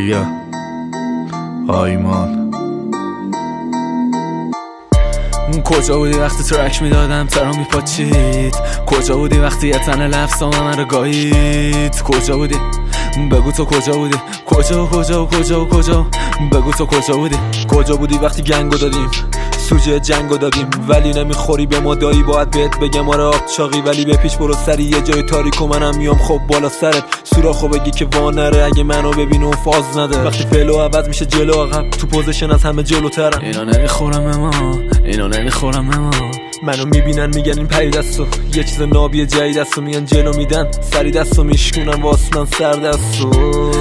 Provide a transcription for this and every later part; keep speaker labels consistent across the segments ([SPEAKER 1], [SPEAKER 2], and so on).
[SPEAKER 1] ایلیا آیمان. کجا بودی وقتی ترک میدادم ترا میپاچید؟ کجا بودی وقتی یه تنه لفظام من رو گایید؟ کجا بودی؟ بگو تو کجا بودی؟ کجا بگو تو کجا بودی؟ کجا بودی وقتی گنگو دادیم سوژه جنگو دادیم ولی نمیخوری به ما دایی؟ باید بهت بگم آره آب چاقی ولی به پیش برو سری یه جای تاریک و منم میام خب بالا سرت سوراخو بگی که وانره اگه منو ببینه و فاز نده وقتی فعلو عوض میشه جلو عقب تو پوزیشن از همه جلوترم. اینا نمیخورم اما منو میبینن میگن این پری دستو یه چیز نابی جدید دستو میان جلو میدن سری دستو میشکونن واسه من سر دستو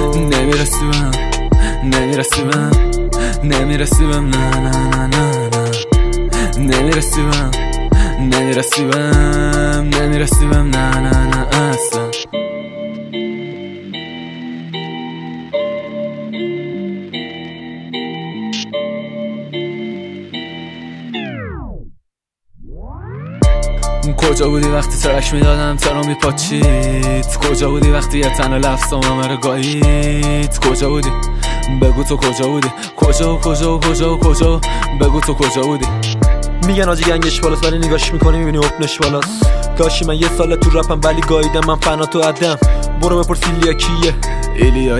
[SPEAKER 1] نمیرسی بهم نه نمیرسی بهم نه اصلا. کجا بودی وقتی ترک میدادم ترا میپاچید؟ کجا بودی وقتی یه تنه لفظام همه رو گایید؟ کجا بودی؟ بگو تو کجا بودی؟ کجا بگو تو کجا بودی؟ میگن آجی گنگش بالاست ولی نگاش میکنی میبینی حکمش بالاست. داشتی من یه ساله تو رپم ولی گاییدم من فنا تو عدم. برو بپرس ایلیا کیه؟ ایلیا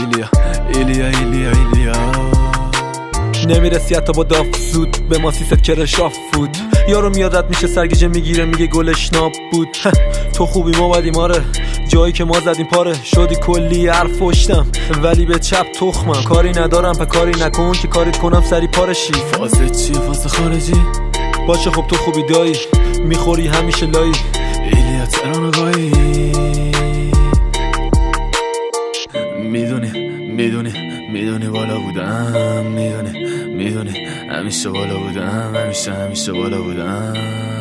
[SPEAKER 1] نمیرسی حتی با داف زود به ما سیست کرشاف بود. یارو میادت میشه سرگیجه میگیره میگه گلش ناب بود. تو خوبی ما بدیم آره جایی که ما زدیم پاره شدی کلی حرف پشتم ولی به چپ تخمم کاری ندارم پا کاری نکن که کاریت کنم سری پارشی. فازه چیه فازه خارجی؟ باشه خب تو خوبی دایی میخوری همیشه لایی ایلیا ترانو گایی. میدونی بالا بودم میدونی همیشه بالا بودم همیشه بالا بودم.